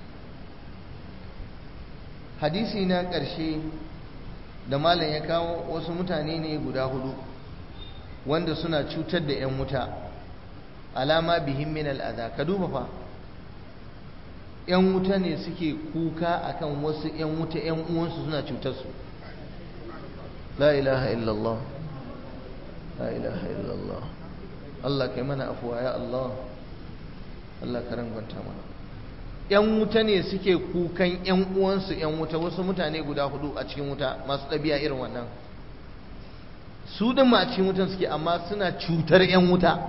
hadisi na ƙarshe da malam ya kawo, wasu mutane ne guda 4 wanda suna cutar da 'yan wuta, alama bihim min al'adha. ka duba fa, 'yan wuta ne suke kuka akan wasu 'yan wuta 'yan uwansu suna cutar su. la ilaha illallah, la ilaha illallah. Allah kai mana afuwa ya Allah, Allah ka rangwanta mana. 'yan wuta ne suke kukan 'yan uwansu 'yan wuta, wasu mutane guda 4 a cikin wuta masu ɗabi'a irin wannan. su din ma a cikin wutan suke, amma suna cutar 'yan wuta.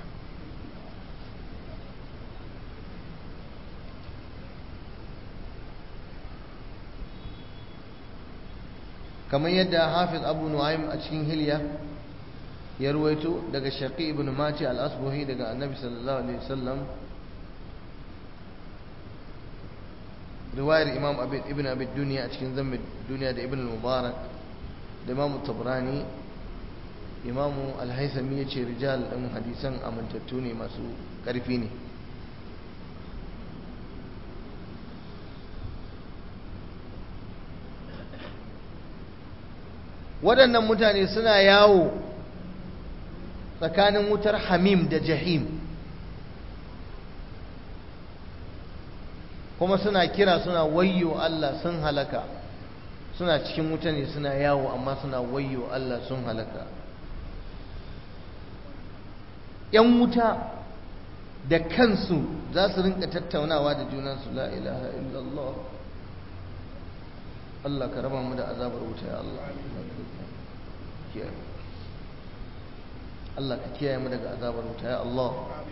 kamar yadda Hafiz Abu Nu'aym a cikin Hilya ya ruwaito daga Shaqi ibn Mati al-Asbuhi daga Annabi sallallahu alaihi wasallam, riwayar Imam Ibn Abi Dunya a cikin Zamm Dunya da Ibn al-Mubarak da Imam Tabrani. Imam al-Haythami yace rijal din hadisan amintattu ne, masu ƙarfi ne. waɗannan mutane suna yawo tsakanin wutar hamim da jahim, kuma suna kira suna wayyo Allah sun halaka. suna cikin wuta ne suna yawo, amma suna wayyo Allah sun halaka. 'yan wuta da kansu za su rinka tattaunawa da junansu, la ilaha illallah, Allah ka raba mu da azabar wuta ya Allah. Allah ka kiyaye mu daga azabar wuta ya Allah.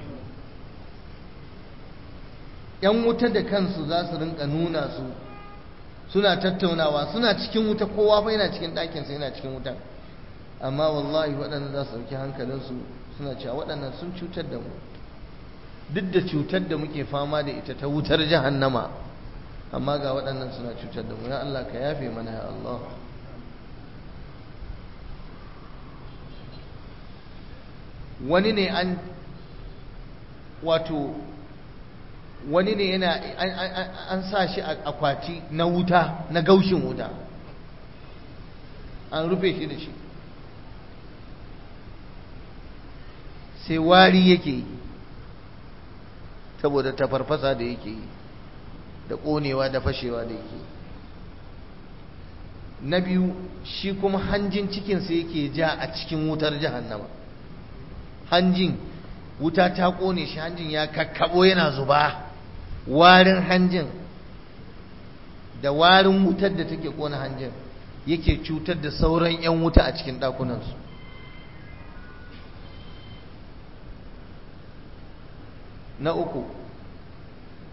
'yan wuta da kansu za su rinka nuna su, suna tattaunawa, suna cikin wuta, kowa fa yana cikin ɗakinsa yana cikin wuta, amma wallahi waɗannan za su ɗauki hankalinsu, suna cewa waɗannan sun cutar da mu, duk da cutar da muke fama da ita ta wutar jahannama, amma ga waɗannan suna cutar da mu. ya Allah ka yafe mana ya Allah. wani ne wani ne yana an sa shi a akwati na wuta, na gaushin wuta, an rufe shi da shi, sai wari yake yi saboda tafarfasa da yake yi da ƙonewa da fashewa da yake. na biyu, shi kuma hanjin cikinsa yake ja a cikin wutar jahannama. hanjin wuta ta ƙone shi, hanjin ya kakkabo yana zuba, warin hanjin da warin wutar da take ƙona hanjin yake cutar da sauran 'yan wuta a cikin ɗakunansu. na uku,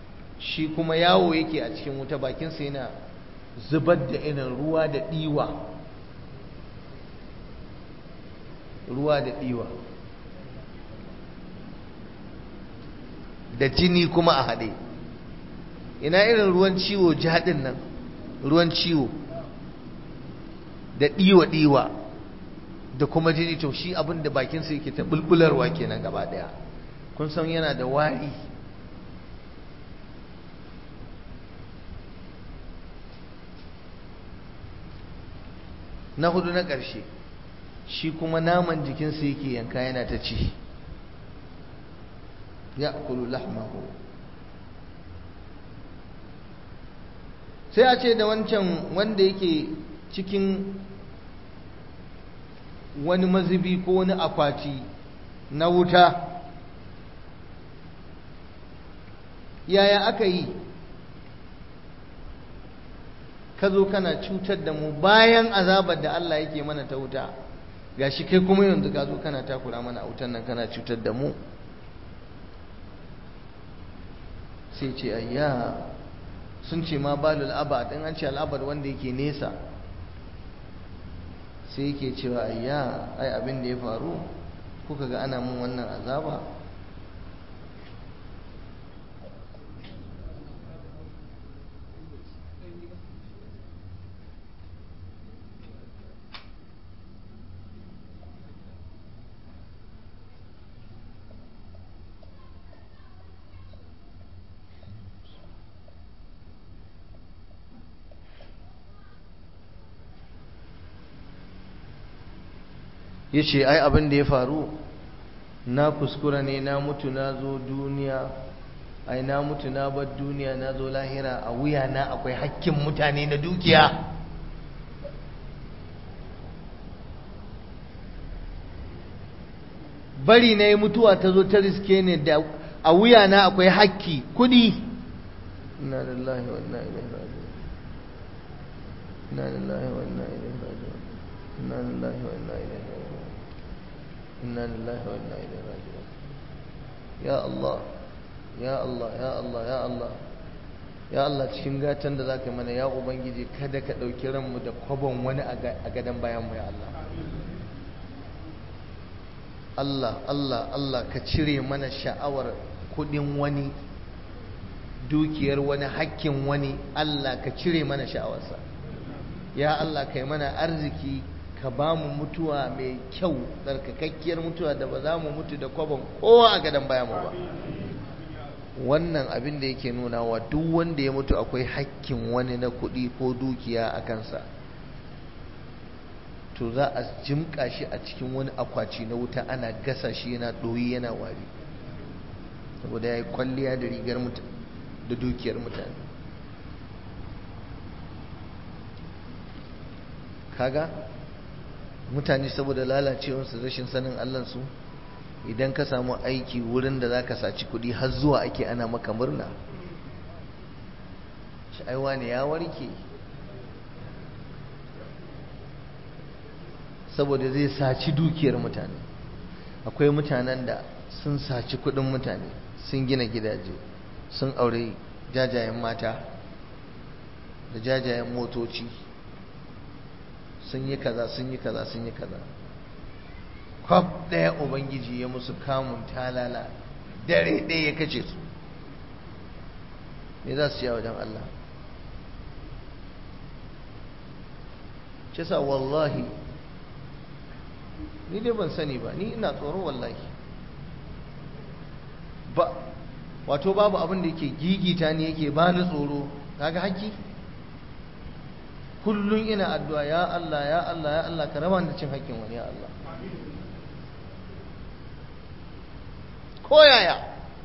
shi kuma yawo yake a cikin wuta, bakinsa yana zubar da irin ruwa da ɗiwa, ruwa da ɗiwa da jini kuma a haɗe. Ina irin ruwan ciwo jaɗin nan, ruwan ciwo da ɗiwa-ɗiwa da kuma jini, to shi abin da bakinsa yake ta bulbularwa kenan gaba ɗaya. Kun san yana da wari. Na hudu na ƙarshe, shi kuma naman jikinsa yake yanka yana ta ci, ya kulu lahmahu. Sai a ce da wancan wanda yake cikin wani mazubi ko wani akwati na wuta, yaya aka yi ka zo kana cutar da mu bayan azabar da Allah yake mana ta wuta, gashi kai kuma yanzu ka zo kana takura mana a wutan nan, kana cutar da mu? sai ce ayya, sun ce ma balul abad, in an ce al'abad wanda yake nesa, sai yake cewa ayya, ai abin da ya faru kuka ga ana mun wannan azaba. Ya ce ai abin da ya faru, na kuskura ne, na mutu na zo duniya, ai na mutu na bar duniya na zo lahira, a wuya na akwai hakkin mutane na dukiya. Bari na yi mutuwa ta zo ta riske ne da a wuya na akwai hakki kudi. Inna lillahi wa inna ilaihi raji'un. Inna lillahi wa inna ilaihi raji'un. Inna lillahi wa inna ilaihi raji'un. Inna lillahi wa inna ilaihi raji'un. Ya Allah, ya Allah, ya Allah, ya Allah, ya Allah, cikin gatan da zaka mana ya ubangiji, kada ka dauki ranmu da kwabon wani a gadan bayan mu ya Allah. Allah, Allah, Allah, ka cire mana sha'awar kudin wani, dukiyar wani, hakkin wani. Allah, ka cire mana sha'awarsa. Ya Allah, kai mana arziki, ka ba mu mutuwa mai kyau, tsarkakakkiyar mutuwa da ba za mu mutu da kwabon kowa a gadon bayan mu ba. Wannan abin da yake nuna wa duk wanda ya mutu akwai hakkin wani na kuɗi ko dukiya a kansa, to za a jimƙa shi a cikin wani akwaci na wuta, ana gasa shi, yana ɗoyi, yana wari, saboda ya yi kwalliya da rigar da dukiyar mutane. Kaga mutane saboda lalacewarsu, rashin sanin Allahnsu, idan ka samu aiki wurin da za ka saci kuɗi har zuwa ake ana maka murna, shi aiwa ne ya warke, saboda zai saci dukiyar mutane. Akwai mutanen da sun saci kuɗin mutane, sun gina gidaje, sun aure jajayen mata da jajayen motoci, sun yi kaza, sun yi kaza, sun yi kaza. Kwaf ɗaya Ubangiji ya musu kamun talala, dare ɗaya ya kace su. Me za su yi a wajen Allah? Cisa wallahi, ni dai ban sani ba, ni ina tsoro wallahi. Wato babu abin da yake gigita ni, yake bani tsoro, kaga haƙƙi? Kullum ina addu'a, ya Allah, ya Allah, ya Allah, ka raba da cin haƙƙin wani, ya Allah. Koyaya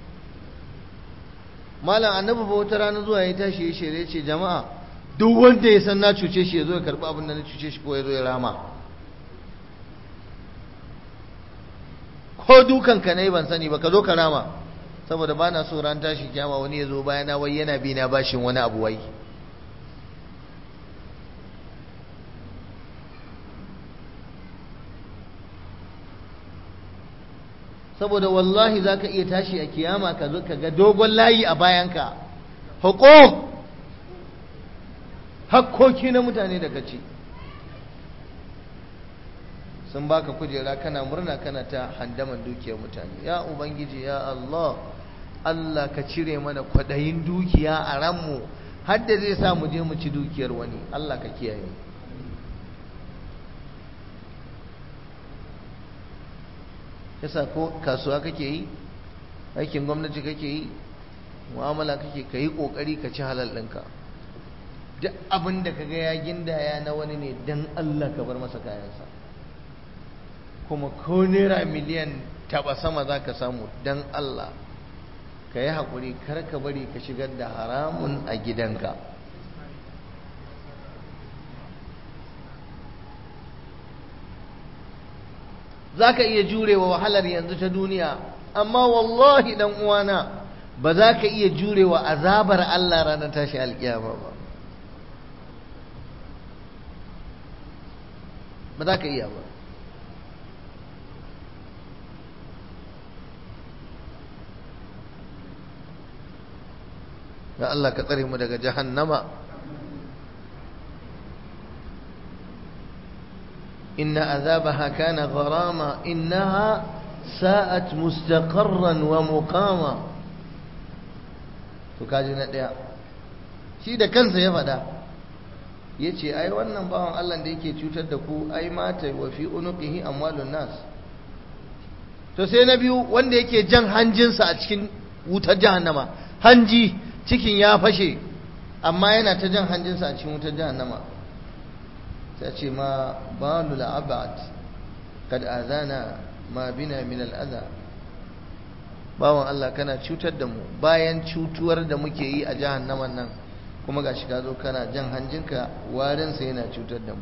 malam annabi ba wata rana zuwa ya tashi ya shere, ce jama'a duk wanda ya san na cuce shi ya zo ya karɓi abin da na cuce shi, ko ya zo ya rama. Ko dukan ka nayi ban sani ba, ka zo ka rama, saboda ba na so ran tashi kiyama wani ya zo bayana wai yana bi na bashin wani abu wai. Saboda wallahi za ka iya tashi a kiyama ka zo ka ga dogon layi a bayanka, hukuk, hakkoki na mutane da kaci. Sun baka kujera kana murna kana ta handaman dukiyar mutane. Ya ubangiji ya Allah, Allah ka cire mana kwadayin dukiya a ranmu har da zai sa mu je mu ci dukiyar wani. Allah ka kiyaye. Yasa ko kasuwa kake yi, aikin gwamnati kake yi, mu'amala kake, ka yi kokari ka ci halal ɗinka. Duk abin da kaga ya gindaya na wani ne, dan Allah ka bar masa kayansa. Kuma ko naira miliyan taba sama za ka samu, dan Allah ka yi haƙuri, kar ka bari ka shigar da haramun a gidanka. Za ka iya jurewa wahalar yanzu ta duniya, amma wallahi dan uwana ba za ka iya jurewa azabar Allah ranar tashi alƙiyama ba. Ba za ka iya ba. Ya Allah ka tsare mu daga jahannama. Inna azabaha kana gharama innaha sa'at mustaqarran wa muqama. To kaji na daya, shi da kansa ya faɗa, yace ai wannan bawan Allah da yake cutar da ku ai mata wa fi unuqihi amwalun nas. To sai na biyu, wanda yake jan hanjinsa a cikin wutar jahannama, hanji cikin ya fashe amma yana ta jan hanjinsa a cikin wutar jahannama. sai ce ma balul abad kad azana ma bina min al'adha. Bawan Allah kana cutar da mu bayan cutuwar da muke yi a jahannaman nan, kuma gashi ka zo kana jan hanjinka, warinsa yana cutar da mu.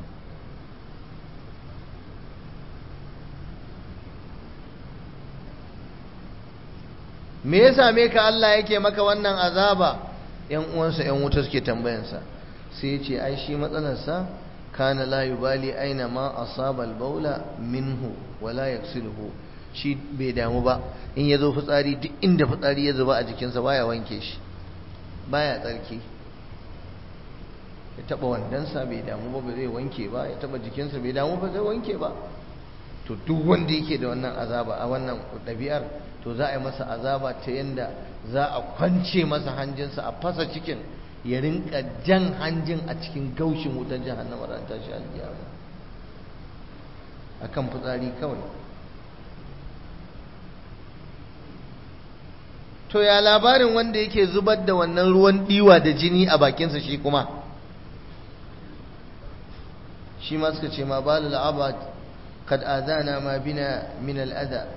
Me ya same ka Allah yake maka wannan azaba? Yan uwansa yan wuta suke tambayansa. Sai ya ce ai shi matsalarsa kana la yubali aina ma asaba al-baula minhu wala yaghsiluhu. Shi bai damu ba in yazo fitsari, duk inda fitsari ya zuba a jikinsa baya wanke shi, baya tsarki. Ya taba wandansa bai damu ba, zai wanke ba. Ya taba jikinsa bai damu ba, zai wanke ba. To duk wanda yake da wannan azaba a wannan ɗabi'ar, to za a yi masa azaba ta yanda za a kwance masa hanjinsa, a fasa cikin, ya rinka jan hanjin a cikin gaushin wutar jahannama ran tashi alkiyama akan fitsari kawai. To ya labarin wanda yake zubar da wannan ruwan diwa da jini a bakinsa shi kuma? Shi ma suka ce ma balul abad kad adana ma bina min al-adha.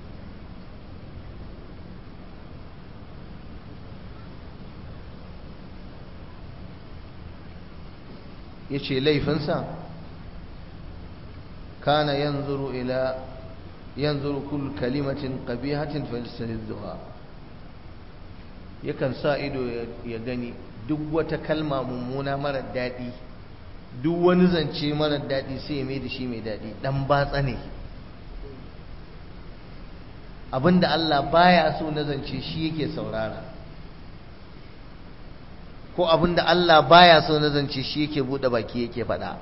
yace laifinsa kana yanzuru kull kalimatin qabihatin falsahidha. Yakan sa ido ya gani duk wata kalma mummuna mara daɗi, duk wani zance mara daɗi sai ya mai da shi mai daɗi. Dan batsa ne. Abinda Allah baya so na zance shi yake saurara, ko abinda Allah baya so na zance shi yake bude baki yake faɗa.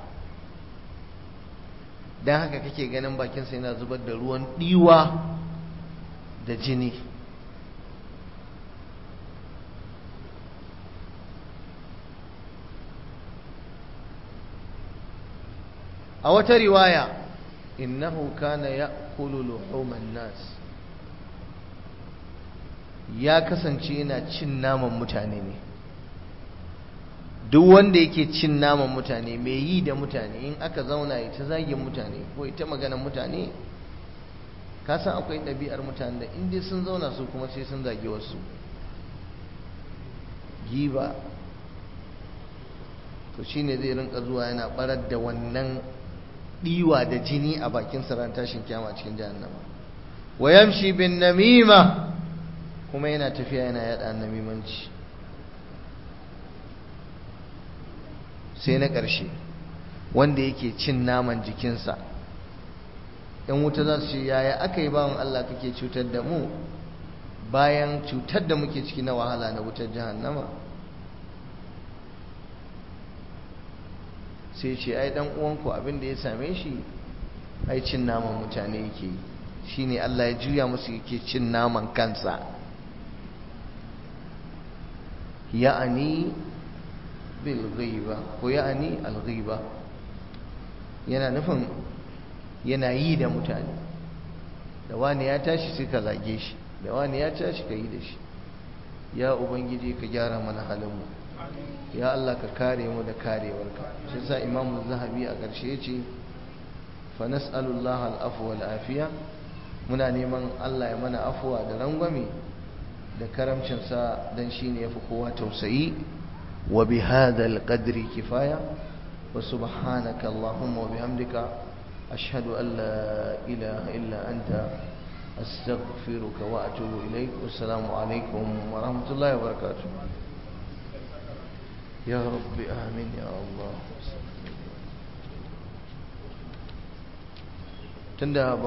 Dan haka kake ganin bakinsa yana zubar da ruwan diwa da jini. A wata riwaya, innahu kana ya'kulu luhuman nas, ya kasance yana cin naman mutane ne. Duk wanda yake cin naman mutane, mai yi da mutane, in aka zauna ya ta zagin mutane ko ita maganar mutane, ka san akwai ɗabi'ar mutane da in dai sun zauna su kuma sai sun zagi wasu. Giba, to shine zai rinka zuwa yana barar da wannan diwa da jini a bakin ran tashin kiyama cikin jahannama. Wa yamshi bin namima, kuma yana tafiya yana yada namimanci. Sai na ƙarshe, wanda yake cin naman jikinsa. ‘Yan wuta za su ce, yaya aka yi bawan Allah kake cutar da mu bayan cutar da muke ciki na wahala na wutar jahannama? sai ce ai dan uwanku abin da ya same shi ai cin naman mutane yake shine Allah ya juya musu yake cin naman kansa ya'ani bil ghiba ko ya'ani al ghiba yana nufin yana yi da mutane da wani ya tashi sai ka zage shi da wani ya tashi ka yi da shi ya ubangiji ka gyara mana halinmu ya Allah ka kare mu da karewarka shi sa imamu zahabi a ƙarshe ya ce fa nas'alullaha al-afwa wal afiya muna neman Allah ya mana afuwa da rangwame da karamcinsa dan shine yafi kowa tausayi wa bi hadha qadri kifaya wa subhanaka allahumma wa bihamdika ashhadu an la ilaha illa anta astaghfiruka wa atubu ilaik. Assalamu alaikum wa rahmatullahi wa barakatuh. Ya rabbi amin ya Allah. Tunda